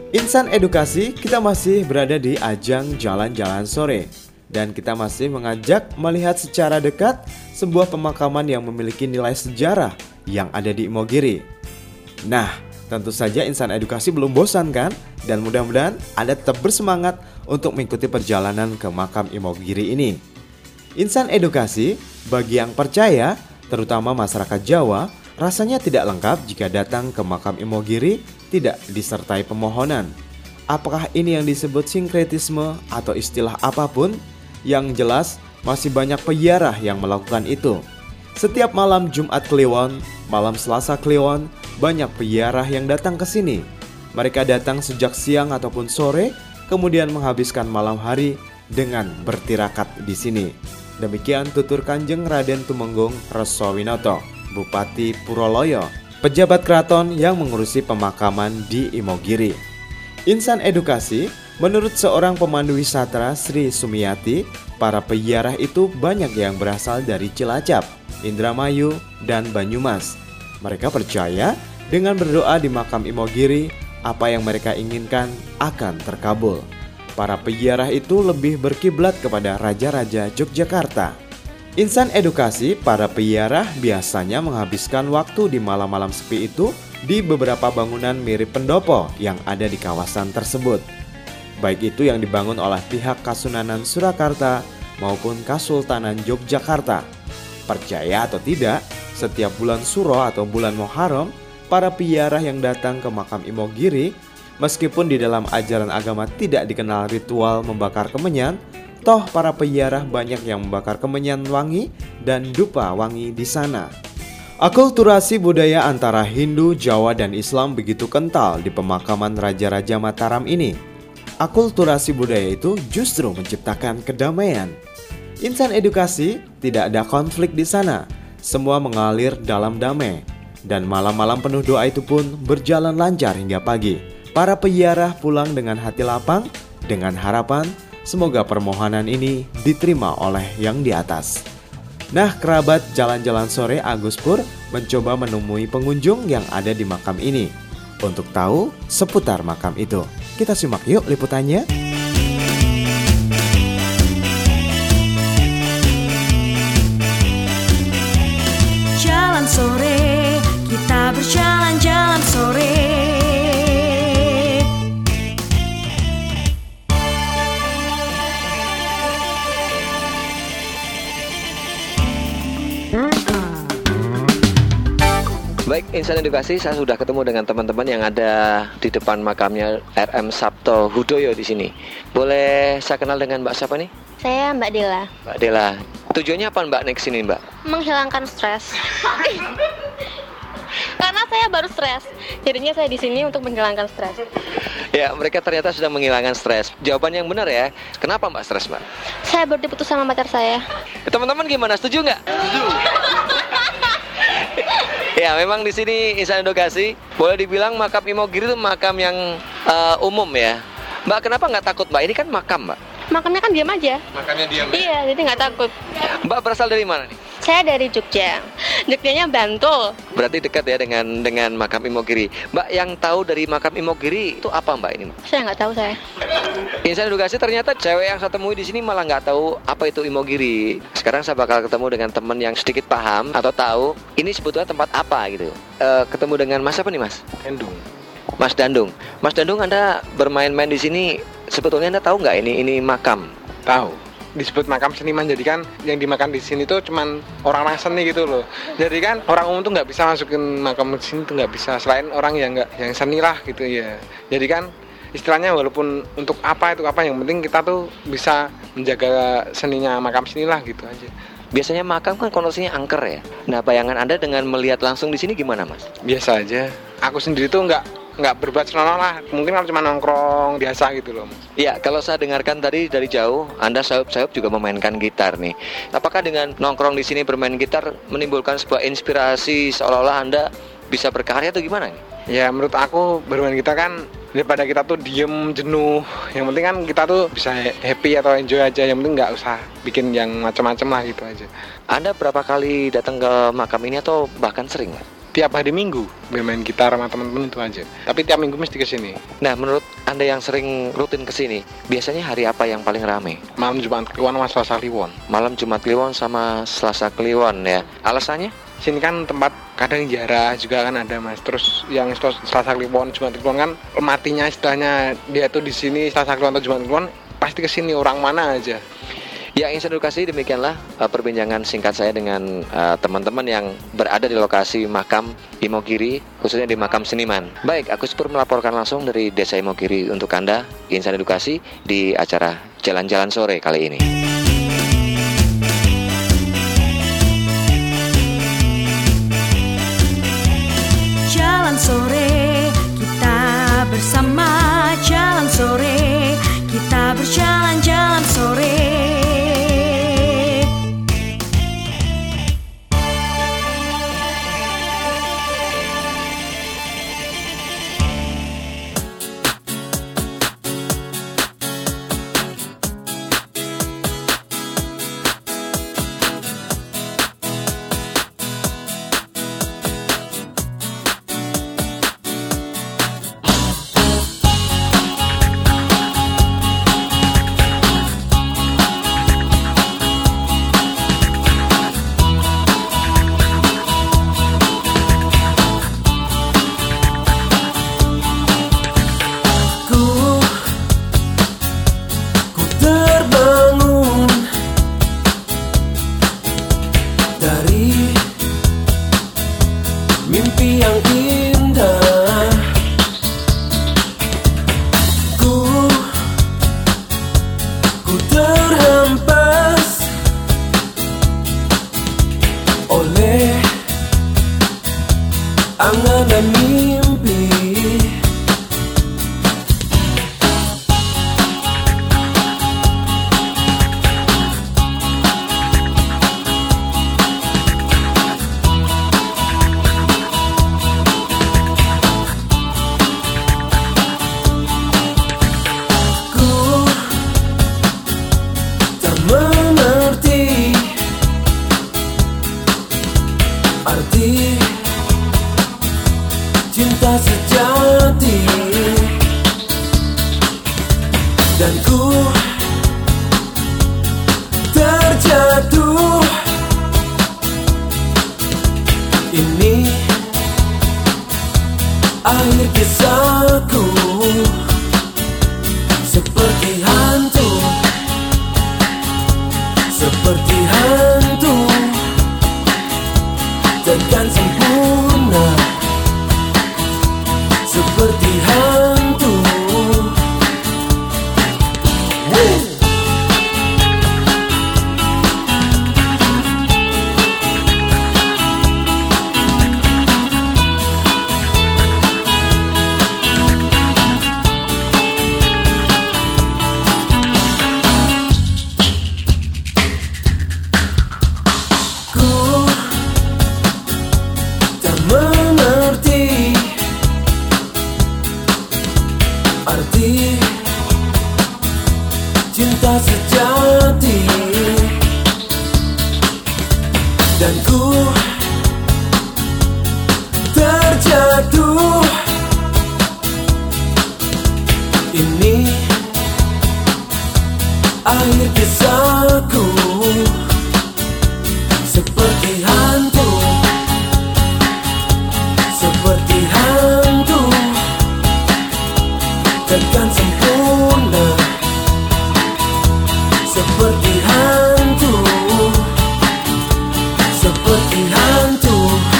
Insan Edukasi, kita masih berada di ajang jalan-jalan sore. Dan kita masih mengajak melihat secara dekat sebuah pemakaman yang memiliki nilai sejarah yang ada di Imogiri. Nah, tentu saja Insan Edukasi belum bosan kan? Dan mudah-mudahan Anda tetap bersemangat untuk mengikuti perjalanan ke makam Imogiri ini. Insan Edukasi, bagi yang percaya, terutama masyarakat Jawa, rasanya tidak lengkap jika datang ke makam Imogiri tidak disertai pemohonan. Apakah ini yang disebut sinkretisme atau istilah apapun? Yang jelas masih banyak peziarah yang melakukan itu. Setiap malam Jumat Kliwon, malam Selasa Kliwon, banyak peziarah yang datang ke sini. Mereka datang sejak siang ataupun sore, kemudian menghabiskan malam hari dengan bertirakat di sini. Demikian tutur Kanjeng Raden Tumenggung Resowinoto, Bupati Puroloyo, pejabat keraton yang mengurusi pemakaman di Imogiri. Insan Edukasi, menurut seorang pemandu wisata Sri Sumiati, para peziarah itu banyak yang berasal dari Cilacap, Indramayu, dan Banyumas. Mereka percaya dengan berdoa di makam Imogiri, apa yang mereka inginkan akan terkabul. Para peziarah itu lebih berkiblat kepada Raja-Raja Yogyakarta. Insan Edukasi, para peziarah biasanya menghabiskan waktu di malam-malam sepi itu di beberapa bangunan mirip pendopo yang ada di kawasan tersebut. Baik itu yang dibangun oleh pihak Kasunanan Surakarta maupun Kasultanan Yogyakarta. Percaya atau tidak, setiap bulan Suro atau bulan Muharram, para peziarah yang datang ke makam Imogiri, meskipun di dalam ajaran agama tidak dikenal ritual membakar kemenyan, toh para peziarah banyak yang membakar kemenyan wangi dan dupa wangi di sana. Akulturasi budaya antara Hindu, Jawa, dan Islam begitu kental di pemakaman Raja-Raja Mataram ini. Akulturasi budaya itu justru menciptakan kedamaian. Insan Edukasi, tidak ada konflik di sana. Semua mengalir dalam damai. Dan malam-malam penuh doa itu pun berjalan lancar hingga pagi. Para peziarah pulang dengan hati lapang, dengan harapan semoga permohonan ini diterima oleh yang di atas. Nah, kerabat jalan-jalan sore Agus Pur mencoba menemui pengunjung yang ada di makam ini untuk tahu seputar makam itu. Kita simak yuk liputannya. Jalan sore, kita berjalan-jalan sore. Baik, Insan Edukasi, saya sudah ketemu dengan teman-teman yang ada di depan makamnya RM Sabto Hudoyo di sini. Boleh saya kenal dengan Mbak siapa nih? Saya Mbak Dela. Mbak Dela. Tujuannya apa Mbak naik sini, Mbak? Menghilangkan stres. Karena saya baru stres, jadinya saya di sini untuk menghilangkan stres. Ya, mereka ternyata sudah menghilangkan stres. Jawaban yang benar ya. Kenapa Mbak stres, Mbak? Saya baru diputus sama pacar saya. Teman-teman gimana? Setuju nggak? Setuju. Ya, memang di sini Insan Edukasi boleh dibilang makam Imogiri itu makam yang umum ya. Mbak, kenapa nggak takut, Mbak? Ini kan makam, Mbak. Makamnya kan diam aja. Makamnya diam. Iya, jadi nggak takut. Mbak berasal dari mana nih? Saya dari Jogja. Jogjanya Bantul. Berarti dekat ya dengan makam Imogiri. Mbak, yang tahu dari makam Imogiri itu apa, Mbak, ini? Saya nggak tahu saya. Insan Edukasi, ternyata cewek yang saya temui di sini malah nggak tahu apa itu Imogiri. Sekarang saya bakal ketemu dengan teman yang sedikit paham atau tahu ini sebetulnya tempat apa gitu. Ketemu dengan Mas apa nih, Mas? Dandung. Mas Dandung. Mas Dandung, Anda bermain-main di sini. Sebetulnya Anda tahu nggak ini makam? Tahu. Disebut makam seniman, jadi kan yang dimakan di sini tuh cuman orang-orang seni gitu loh. Jadi kan orang umum tuh nggak bisa masukin makam di sini tuh nggak bisa, selain orang yang nggak yang seni lah gitu ya. Jadi kan istilahnya walaupun untuk apa itu apa, yang penting kita tuh bisa menjaga seninya makam sini lah gitu aja. Biasanya makam kan konotasinya angker ya. Nah, bayangan Anda dengan melihat langsung di sini gimana, Mas? Biasa aja. Aku sendiri tuh nggak berbuat senonoh lah, mungkin kalau cuma nongkrong biasa gitu loh. Ya, kalau saya dengarkan tadi dari jauh, Anda sayup-sayup juga memainkan gitar nih. Apakah dengan nongkrong di sini bermain gitar menimbulkan sebuah inspirasi seolah-olah Anda bisa berkarya atau gimana nih? Ya, menurut aku bermain gitar kan daripada kita tuh diem jenuh, yang penting kan kita tuh bisa happy atau enjoy aja, yang penting nggak usah bikin yang macam-macam lah gitu aja. Anda berapa kali datang ke makam ini atau bahkan sering, Mas? tiap hari Minggu bermain gitar sama teman-teman itu aja. Tapi tiap minggu mesti kesini. Nah, menurut Anda yang sering rutin kesini, biasanya hari apa yang paling rame? Malam Jumat Kliwon sama Selasa Kliwon. Malam Jumat Kliwon sama Selasa Kliwon ya. Alasannya? Sini kan tempat kadang jarah juga kan ada mas. Terus yang Selasa Kliwon, Jumat Kliwon kan matinya istilahnya dia tuh di sini Selasa Kliwon atau Jumat Kliwon pasti kesini orang mana aja. Ya, Insan Edukasi, demikianlah perbincangan singkat saya dengan teman-teman yang berada di lokasi makam Imogiri, khususnya di makam seniman. Baik, aku Pur melaporkan langsung dari Desa Imogiri untuk Anda, Insan Edukasi, di acara Jalan-Jalan Sore kali ini. Jalan sore, kita bersama. Jalan sore, kita berjalan-jalan sore. Mimpi yang indah, ku terhempas oleh angan dan mimpi. Arti cinta sejati, dan ku terjatuh. Ini akhir kisahku, seperti hantu, seperti hantu. Takkan sempurna, seperti hantu. Arti cinta sejati, dan ku terjatuh. Ini akhir kisahku, seperti hantu, seperti hantu. Takkan sempurna, seperti hantu, seperti hantu,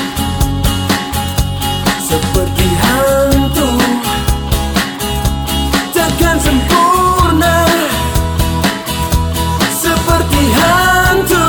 seperti hantu. Takkan sempurna, seperti hantu.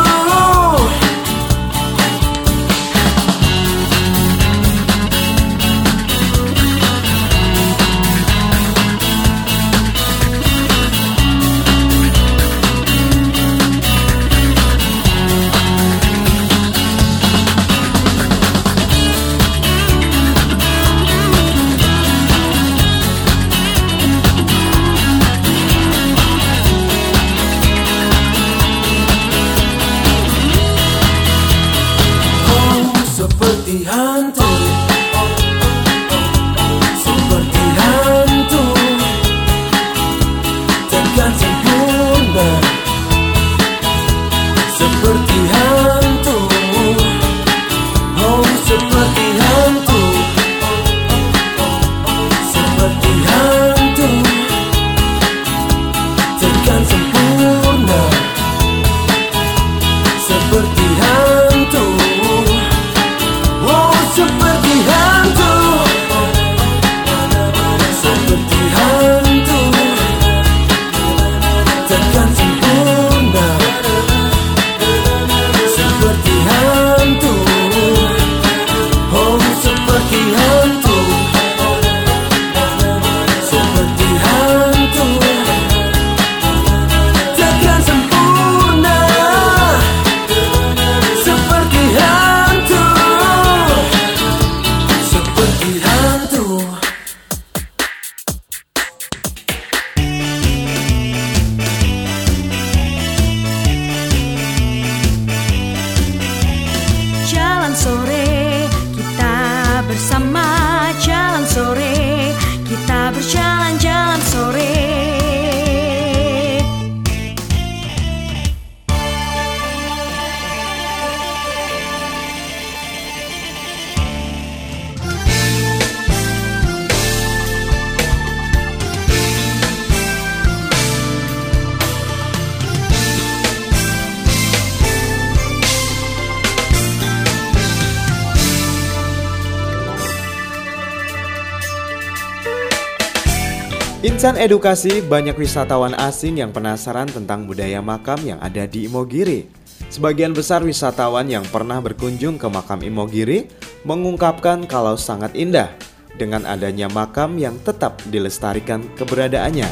Insan edukasi, banyak wisatawan asing yang penasaran tentang budaya makam yang ada di Imogiri. Sebagian besar wisatawan yang pernah berkunjung ke makam Imogiri mengungkapkan kalau sangat indah dengan adanya makam yang tetap dilestarikan keberadaannya.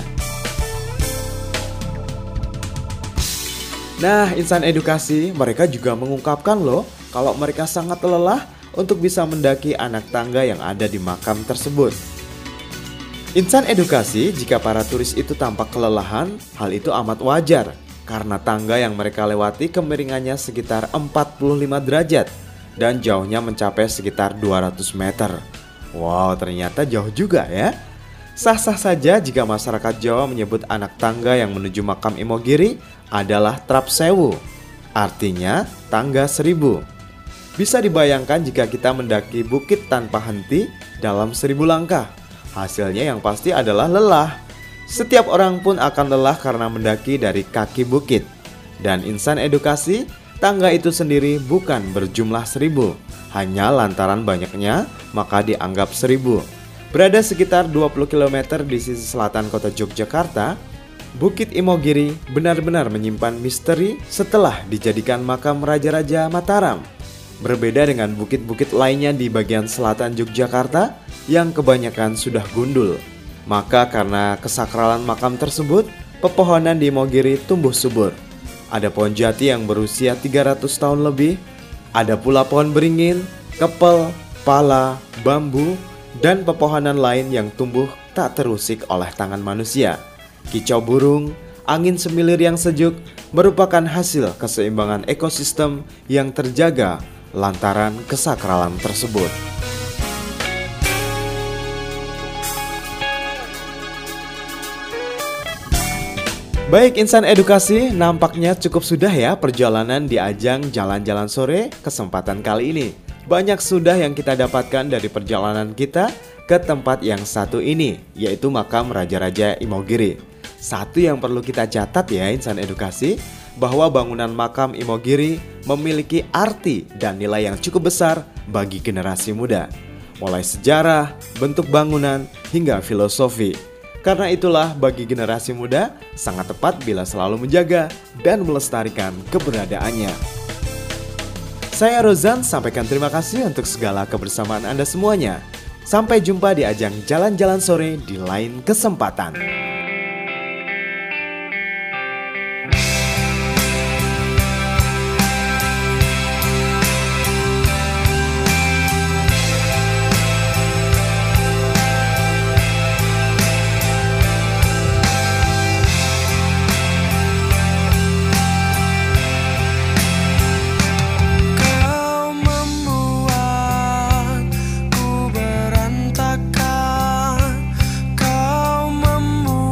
Nah, insan edukasi, mereka juga mengungkapkan loh kalau mereka sangat lelah untuk bisa mendaki anak tangga yang ada di makam tersebut. Insan edukasi, jika para turis itu tampak kelelahan, hal itu amat wajar karena tangga yang mereka lewati kemiringannya sekitar 45 derajat dan jauhnya mencapai sekitar 200 meter. Wow, ternyata jauh juga ya. Sah-sah saja jika masyarakat Jawa menyebut anak tangga yang menuju makam Imogiri adalah Trap Sewu, artinya tangga 1000. Bisa dibayangkan jika kita mendaki bukit tanpa henti dalam 1000 langkah. Hasilnya yang pasti adalah lelah. Setiap orang pun akan lelah karena mendaki dari kaki bukit. Dan insan edukasi, tangga itu sendiri bukan berjumlah 1000. Hanya lantaran banyaknya, maka dianggap 1000. Berada sekitar 20 km di sisi selatan kota Yogyakarta, Bukit Imogiri benar-benar menyimpan misteri setelah dijadikan makam Raja-Raja Mataram. Berbeda dengan bukit-bukit lainnya di bagian selatan Yogyakarta yang kebanyakan sudah gundul. Maka karena kesakralan makam tersebut, pepohonan di Imogiri tumbuh subur. Ada pohon jati yang berusia 300 tahun lebih, ada pula pohon beringin, kepel, pala, bambu, dan pepohonan lain yang tumbuh tak terusik oleh tangan manusia. Kicau burung, angin semilir yang sejuk merupakan hasil keseimbangan ekosistem yang terjaga lantaran kesakralan tersebut. Baik insan edukasi, nampaknya cukup sudah ya perjalanan di ajang jalan-jalan sore kesempatan kali ini. Banyak sudah yang kita dapatkan dari perjalanan kita ke tempat yang satu ini, yaitu makam Raja-Raja Imogiri. Satu yang perlu kita catat ya insan edukasi, bahwa bangunan makam Imogiri memiliki arti dan nilai yang cukup besar bagi generasi muda. Mulai sejarah, bentuk bangunan, hingga filosofi. Karena itulah bagi generasi muda sangat tepat bila selalu menjaga dan melestarikan keberadaannya. Saya Rozan, sampaikan terima kasih untuk segala kebersamaan Anda semuanya. Sampai jumpa di ajang jalan-jalan sore di lain kesempatan. Kau membuat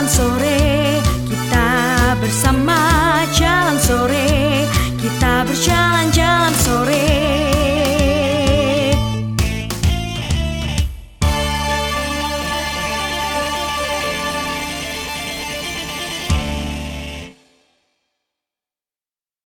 sore.